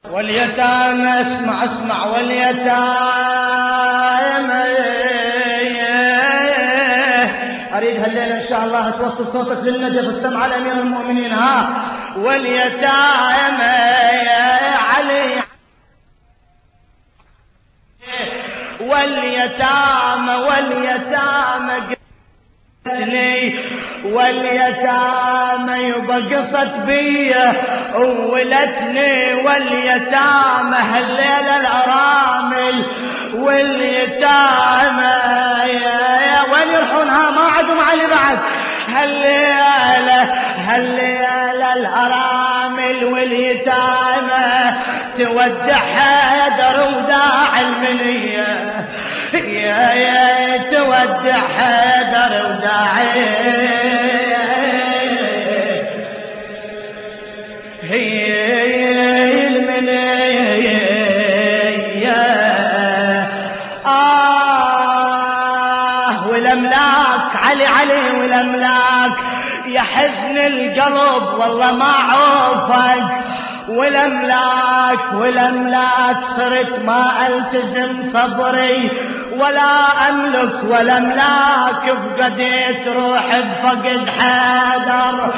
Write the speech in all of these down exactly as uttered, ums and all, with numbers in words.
واليتامى اسمع اسمع واليتامى أريد هالليلة إن شاء الله توصل صوتك للنجف السمع على أمير المؤمنين. ها واليتامى يا علي واليتامى واليتامى واليتامى يبقى قصت بيا وولتني واليتامى هالليلة الأرامل واليتامى يا يا وين يروحونها ما عدوا علي بعد هالليلة هالليلة الأرامل واليتامى تودع حيدر وداع المنية يا يا تودع حيدر وداعي هي المنية آه والأملاك علي علي والأملاك يا حزن القلب والله ما عوفك والأملاك والأملاك صرت ما ألتزم صبري ولا أملك والأملاك فقدت روح بفقد حيدر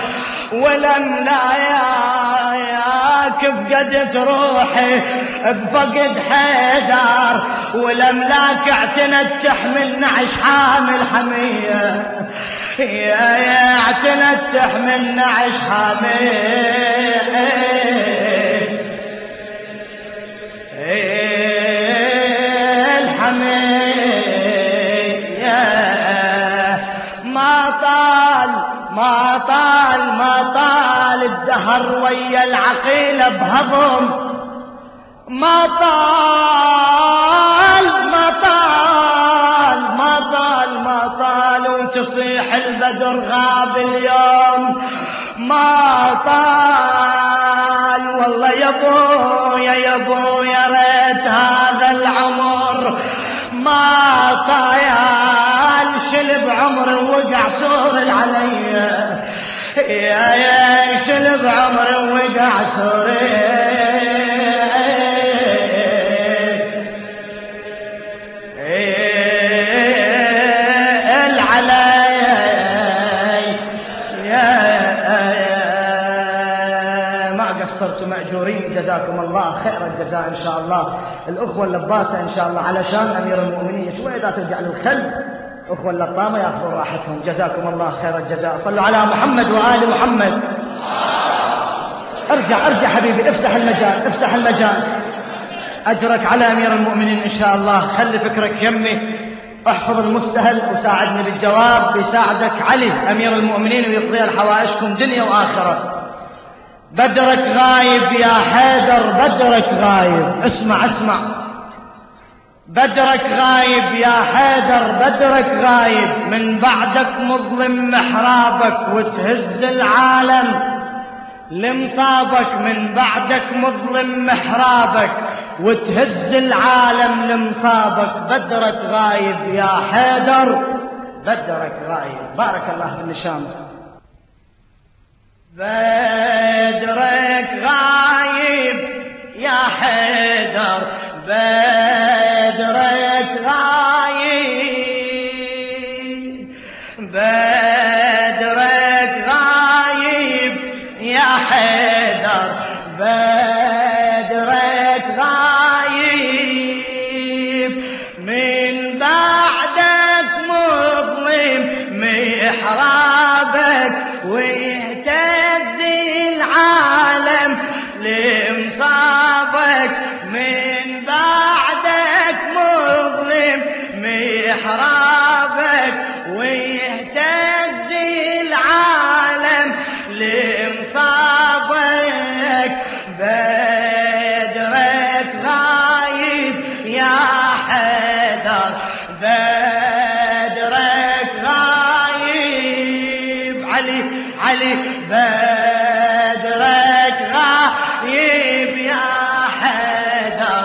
والأملاك فقدت روحي بفقد حيدر والأملاك اعتنت تحمل نعش حامل حمية يا يا اعتنت تحمل نعش حامل ما طال ما طال ما طال الدهر ويا العقيلة بهضم ما طال ما طال ما طال ما طال وتصيح البدر غاب اليوم ما طال والله يا ابويا يا ابويا ريت هذا العمر ما طال شلب عمر وقع سور العلي يا يا شلب عمر وقع سور صرتم مأجورين جزاكم الله خير الجزاء إن شاء الله. الأخوة اللباسة إن شاء الله علشان أمير المؤمنين شوية إذا ترجع للخلف أخوة اللطامة يأخذوا راحتهم جزاكم الله خير الجزاء. صلوا على محمد وآل محمد. ارجع ارجع حبيبي افسح المجال افسح المجال أجرك على أمير المؤمنين إن شاء الله. خلي فكرك يمي احفظ المستهل وساعدني بالجواب بيساعدك علي أمير المؤمنين ويقضي الحوائجكم دنيا وآخرة. بدرك غايب يا حيدر بدرك غايب اسمع اسمع بدرك غايب يا حيدر بدرك غايب من بعدك مظلم محرابك وتهز العالم لمصابك من بعدك مظلم محرابك وتهز العالم لمصابك. بدرك غايب يا حيدر بدرك غايب. بارك الله بالنشام. بدرك غايب يا حيدر بدرك غايب بدرك غايب يا حيدر بدرك غايب من بعدك مظلم محرابك لمصابك من بعدك مظلم محرابك ويهتز العالم لمصابك. بدرك غايب يا حيدر بدرك غايب علي علي بدرك غايب يا حيدر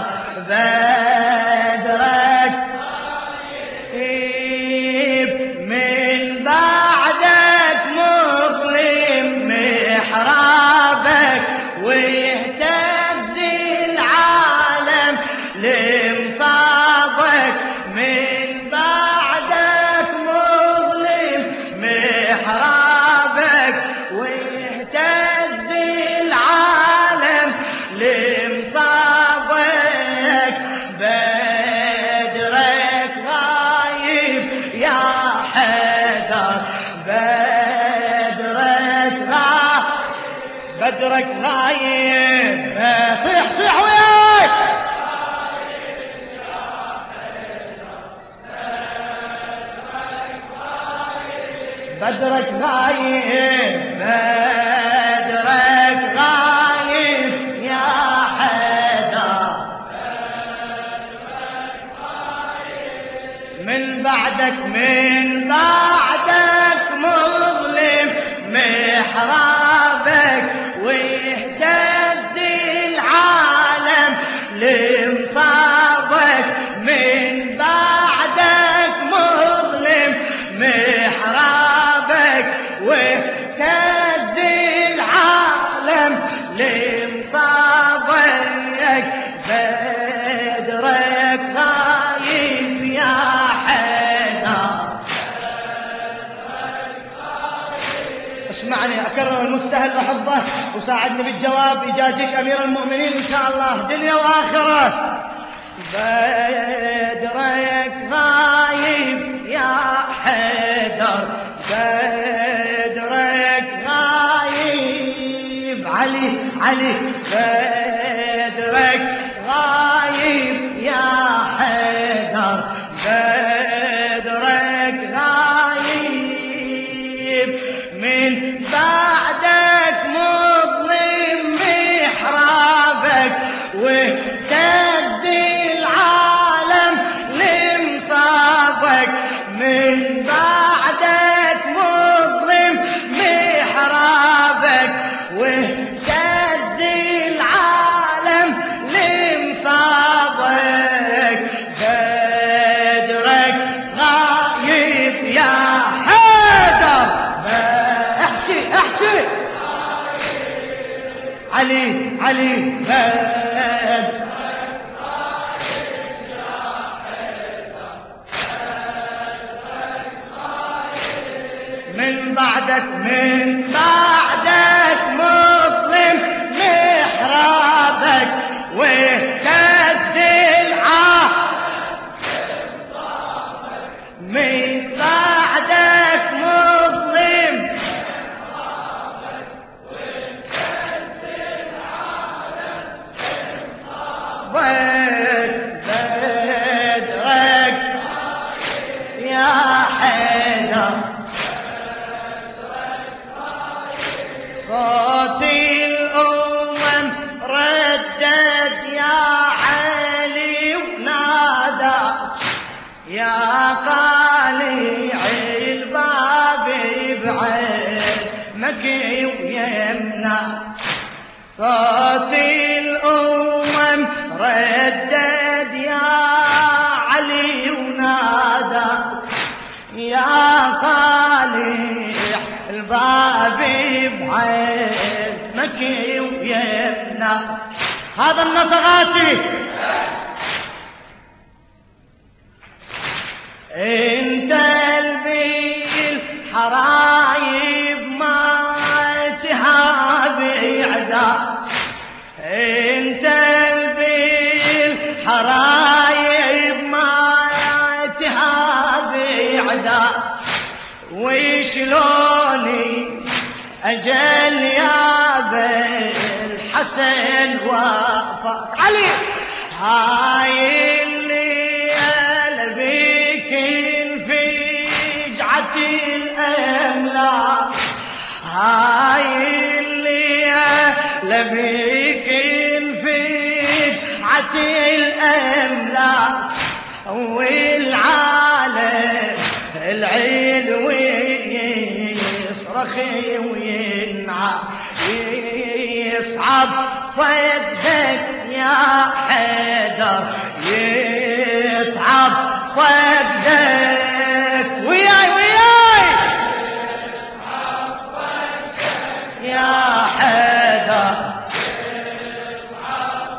بدرك غايب من بعدك مظلم محرابك ويهتز بدرك غايب بدرك غايب يا حيدر من بعدك من بعدك مظلم محرابك ويهتز العالم لمصابك من بعدك مظلم محرابك واهتز العالم لمصابك بدرك غايب يا حيدر. اسمعني أكرر المستهل أحبه وساعدني بالجواب يجازيك أمير المؤمنين إن شاء الله دنيا وآخرة. بدرك غايب يا حيدر بدرك غايب علي علي بدرك غايب يا حيدر بدرك غايب من بعدك مظلم محرابك واهتز العالم لمصابك من بعدك مظلم محرابك واهتز العالم لمصابك بدرك غايب يا حيدر. احكي احكي علي علي بدرك من بعدك من بعدك مظلم محرابك واهتز العالم من بعدك مظلم بدرك يا حيدر. صوت الأمم ردد يا علي ونادى يا قالع الباب بعين مكي ويمنى. صوت الأمم ردد يا علي ونادى يا قالع الباب بعين مكي ويمنى. هذا النصغاتي انت البيل حرايب ما تهاب اعداء انت البيل حرايب ما تهاب اعداء وشلوني اجل يا بالحسن وفاق علي. هاي الليل بك انفجعت الاملاك هاي الليل بك انفجعت الاملاك والعالم العلوي يصرخ وينعى يصعب فدك يا حيدر يصعب فدك وياي وياي يصعب فدك يا حيدر يصعب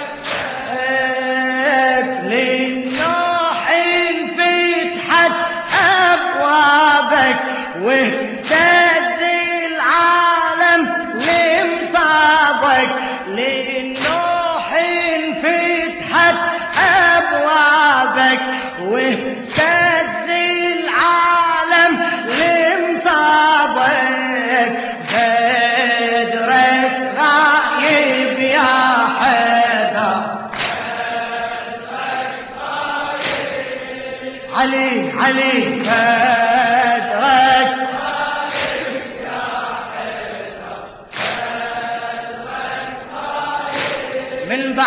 فدك للنوح انفتحت ابوابك واهتز العالم لمصابك للنوح انفتحت ابوابك واهتز العالم لمصابك بدرك غايب يا حيدر علي علي بدرك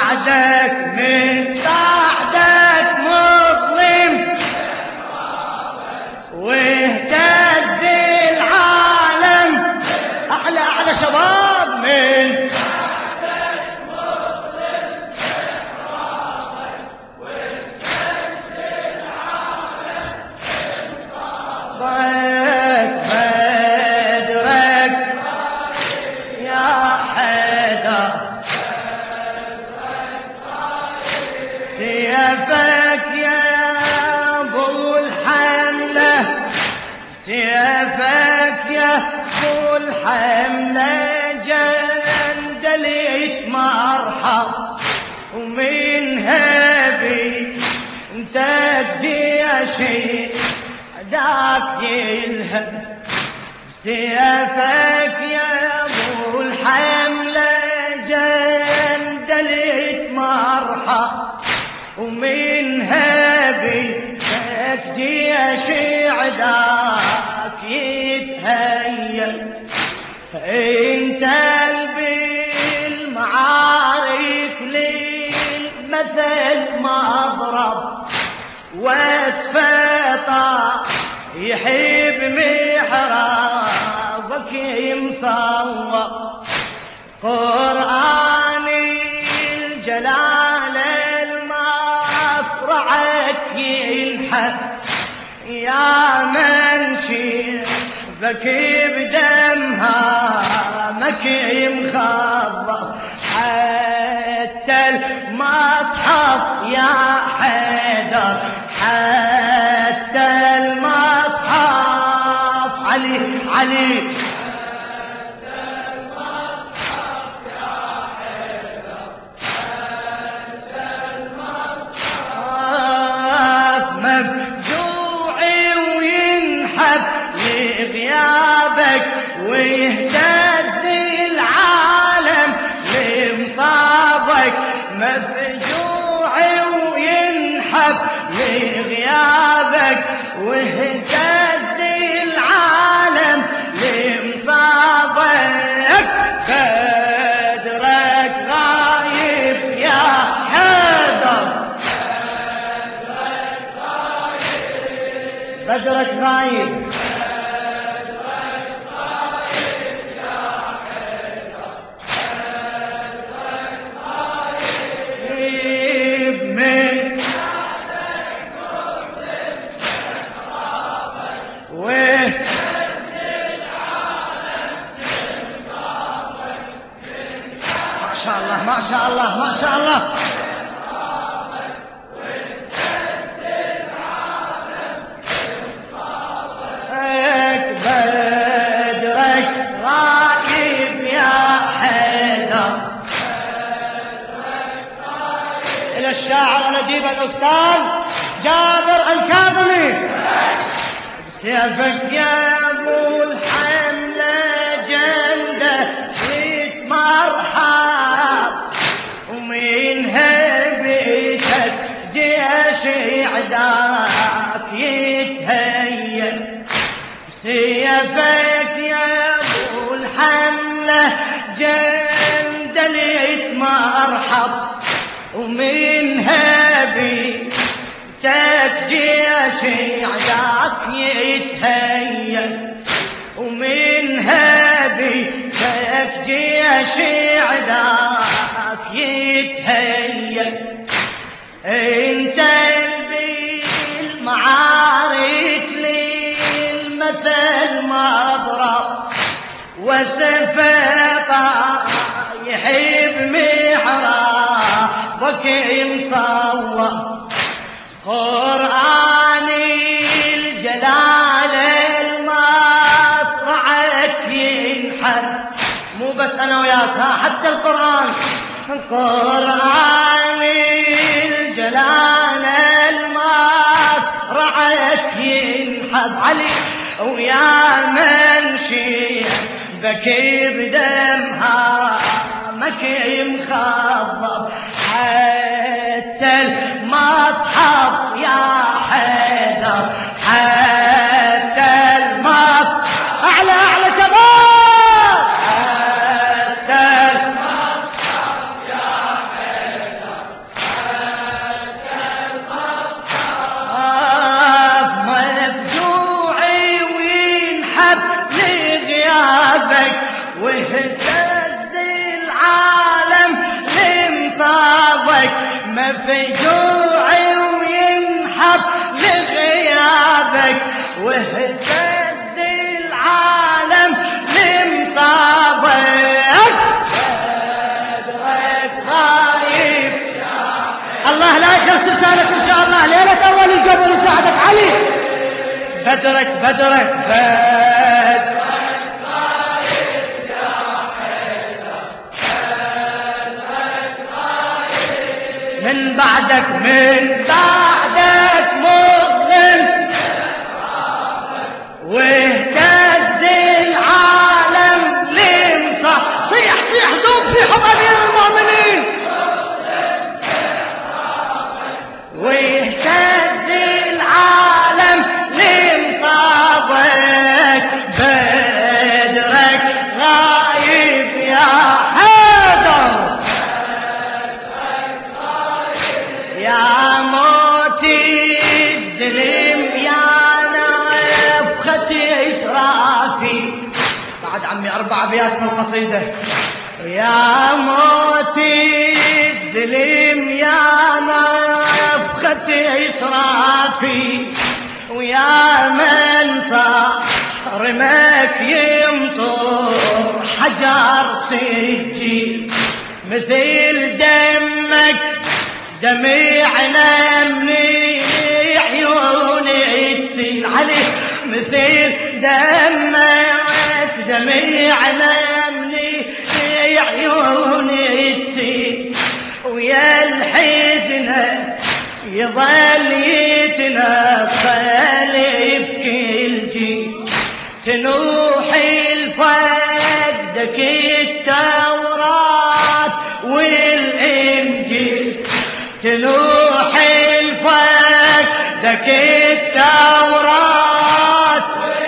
بعدك من بعدك مظلم واهتز العالم. أحلى أحلى شباب من سيفك يا ابو الحمله سيفك يا ابو الحمله جندلت مرحب ومن هبي انت تجي شيء ذاك يلهب. سيفك يا ابو الحمله جندلت مرحب ومن هبي تجي عداك يتهيأ. انت بالمعارك للمثل مضرب واسفطا يحب محرابك مصور قرآن الجلال ينحب يا من شيبك بدمها مكي مخضر حتى المصحف يا حيدر حتى المصحف علي علي غيابك ويهتز العالم لمصابك مفجوع وينحب لغيابك ويهتز العالم لمصابك. بدرك غايب يا حيدر بدرك غايب ما شاء الله ما شاء الله. بدرك غايب يا حيدر. إلى الشاعر الأديب الأستاذ جابر الكاظمي. سيفك يا ابو الحمله جنده مرحب ومن هبتك جيش عداك يتهيأ. سيفك يا ابو الحمله جندلت مرحب ومن هبتك جيش عداك يتهيأ. ومن هبي تفجي عداك يتهيأ. انت بالمعارك للمثل مضرب وسفطا يحب محرابك مصور قرآن الجلال مو بس انا وياك حتى القرآن قرآن الجلال المصرعة ينحب علي ويا من شيء بكي بدمها مكي مخضب حتى المصحف يا حيدر حتى المصحف اعلى اعلى شباب حتى المصحف يا حيدر مصابك مفجوع وينحب لغيابك واهتز العالم لمصابك بدرك غايب الله لا يخلص لسانك ان شاء الله ليلة اول القبر يساعدك علي بدرك بدرك بدرك من بعدك من بعدك مظلم واهتز العالم لمصح صيح صيح ذوب في حب امير المؤمنين واهتز العالم لمصابك بدرك غايب يا حيدر يا موتي الظلم يا نفخة إسرافي بعد عمي أربع أبيات من القصيدة يا موتي الظلم يا نفخة إسرافي ويا من صارمك يمطر حجر سجي مثل دمك دمعنا من عيوني تسيل عليه مثل دمك دمعنا من عيوني تسيل ويا الحزنة يظل يتنقل بكل جي تنوح الفقدك التوراة والإنجيل تنوح الفقدك التوراة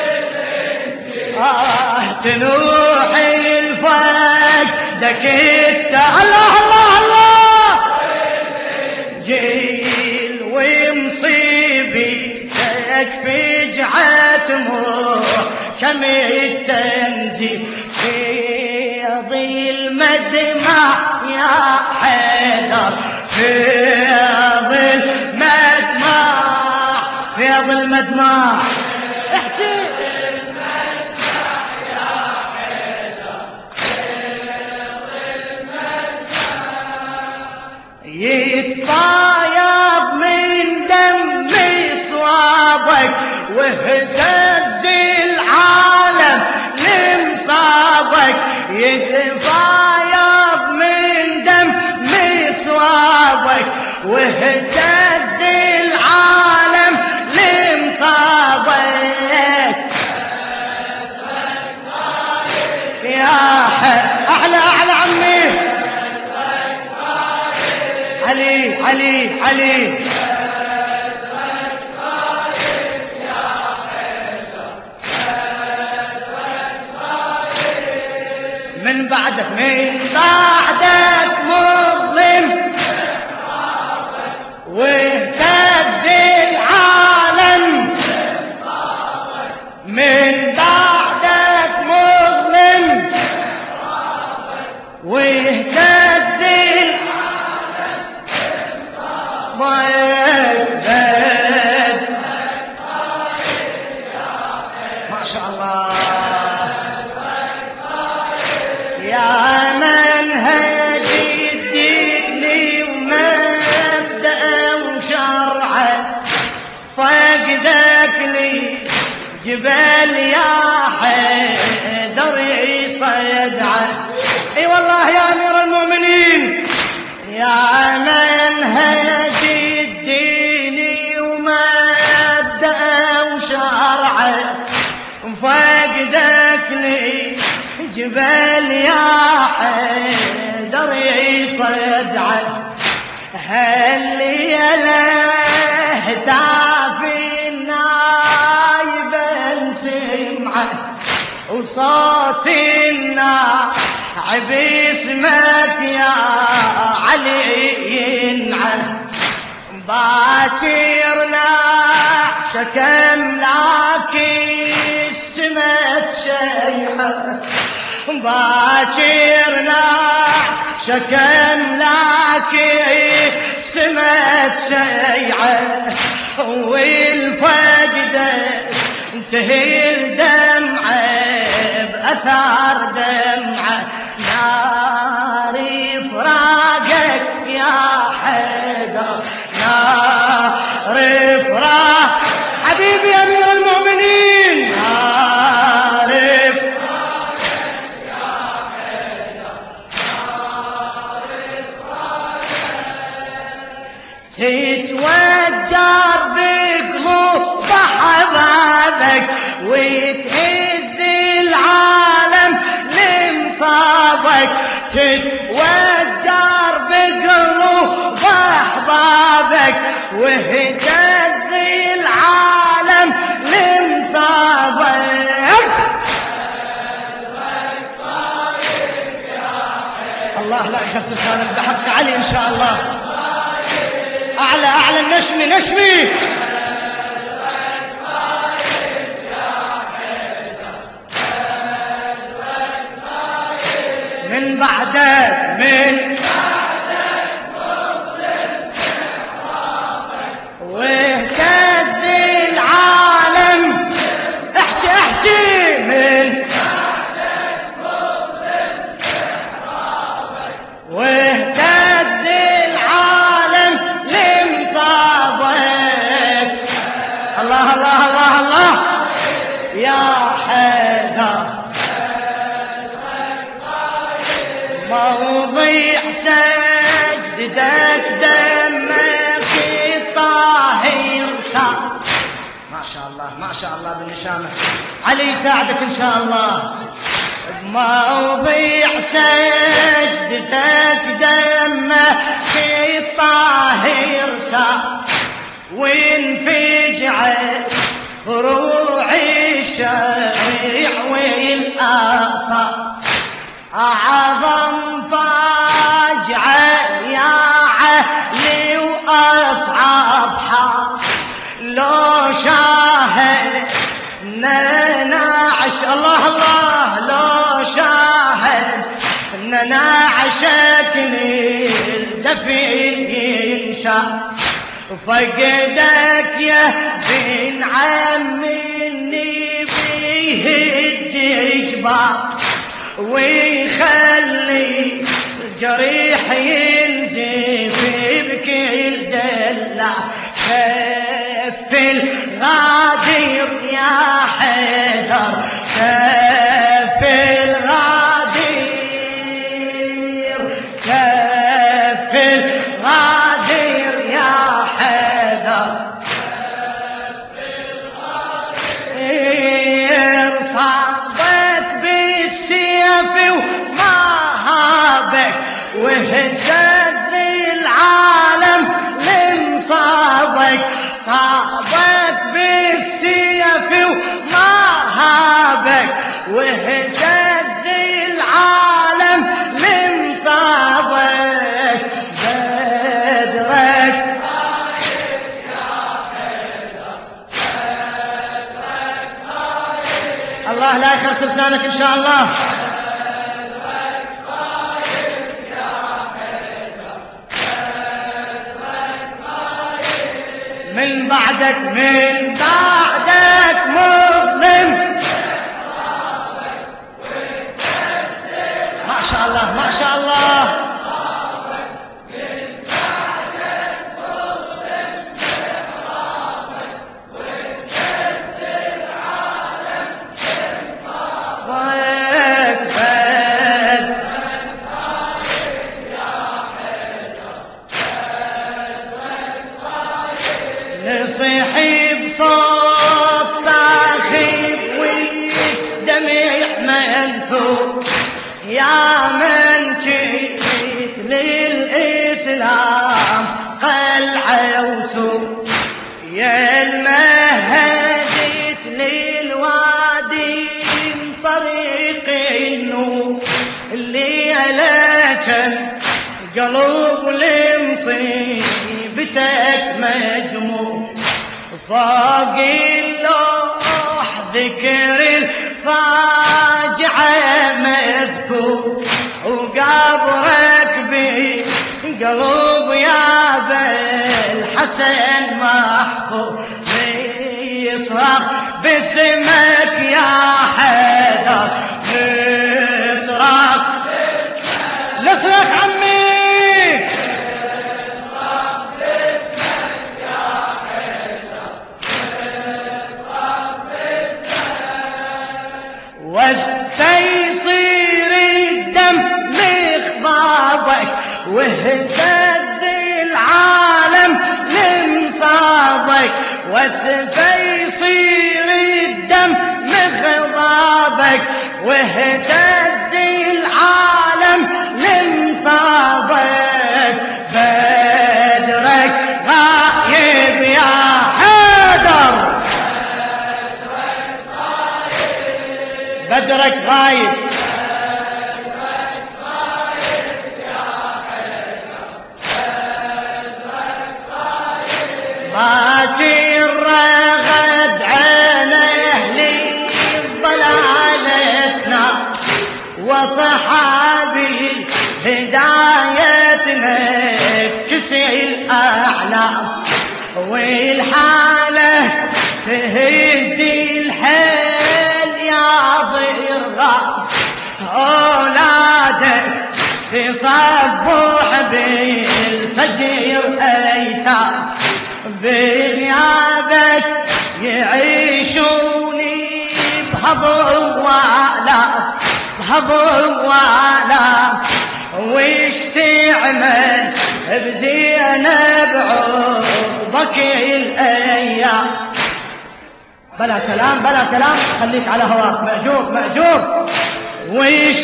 آه تنوح الفقدك التوراة الله الله الله جيل ومصيبي تكفي جعت محكم التنزيل في ظل مدمع يا حيدر في ظل مدمع في ظل مدمع احكي يتفايض من دم صوابك واهتز العالم لمصابك يتفايض من دم صوابك واهتز العالم لمصابك يا احلى احلى عمي علي علي علي من بعدك من بعدك مظلم واهتز العالم من بعدك مظلم واهتز ما شاء الله يا منهج الدين ومبدأ وشرعه فقدك لي جبال يا حيدر يصيدعه اي والله يا امير المؤمنين يا منهج الدين ومبدأ وشرعه فقدك لي جبال يا حيدر يصيدعه هل يله تعفي النايب سمعه وصوت الناعب اسمك يا علي ينعه باكر نعشك املاك السمت شيحه باكرنا شكم لك سمت شيعة والفقدة انتهي الدمعة بأثار دمعة ناري فراقك يا حيدر ناري فراق حبيبي أمير المؤمنين ناري فراقك يا حيدر ناري فراقك تتوجر بقلوب أحبابك وتهز العالم لمصابك تتوجر بقلوب أحبابك وتهز العالم لمصابك الله لا يخسس هذا بحق علي إن شاء الله أعلى أعلى النشمي نشمي من بعدك من بعدك مظلم إحرامك واهتز العالم احكي احكي من بعدك مظلم إحرامك واهتز العالم لمصابك الله الله الله الله يا حيدر موضيع سجدك دمك الطاهر صار ما شاء الله ما شاء الله بالنشامة علي يساعدك إن شاء الله موضيع سجدك دمك الطاهر صار وانفجعت فروع الشريع والآثار أعظم فاجعة يا علي وأصعب حال لو شاهد نناعش الله الله لو شاهد نناعشك الدفين ينشا فقدك يا بن عمي بيهد جبال ويخلي جريح ينزف بكل دلع كف الغادر يا حيدر كف الغادر كف الغادر يا حيدر كف الغادر صابت بالسيف وما هابك وهجز العالم لمصابك صابك بالسيف وما هابك وهجز العالم لمصابك بدرك الله لا يخرس لسانك إن شاء الله من بعدك من بعدك مظلم ما شاء الله ما شاء الله نصيحي بصوت صاخب والدمع منثور يا من جيت للإسلام قلعة وسور يا المهديت للوادي من طريق النور اللي لكن قلوب لمصيبتك مجموع فوق اللوح ذكر الفاجعة الحسن محفوظ يصرخ باسمك يا حيدر يصرخ نصرخ عمي نصرخ باسمك يا حيدر نصرخ باسمك وسيصير الدم مخضابك وهتز العالم لمصابك وسيصير الدم مخضابك وهتز العالم لمصابك بدرك غايب يا حيدر بدرك غايب باكر رغد عين اهلي ضلالتنا وصحابي هدايتنا بكسي الاحلام والحاله تهدي الحيل يا ضرغا اولادك تصبح بالفجر ايتام بغيابك يعيشوني بهضوالا بهضوالا وش تعمل بزينب عوضك الايام بلا كلام بلا كلام خليك على هواك مأجور مأجور وش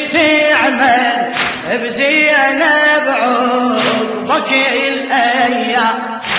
تعمل بزينب عوضك الايام